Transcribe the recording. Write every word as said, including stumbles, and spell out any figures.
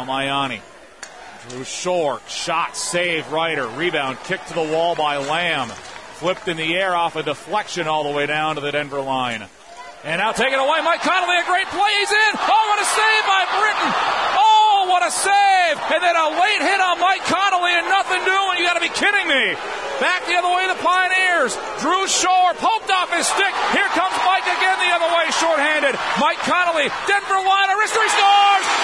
Palmaiani. Drew Shore, shot, save, Ryder. Rebound, kick to the wall by Lamb. Flipped in the air off a deflection all the way down to the Denver line. And now taken away, Mike Connolly, a great play, he's in! Oh, what a save by Britton! Oh, what a save! And then a late hit on Mike Connolly and nothing doing, you gotta be kidding me! Back the other way, the Pioneers. Drew Shore poked off his stick. Here comes Mike again the other way, shorthanded. Mike Connolly, Denver line, a wrist, he scores!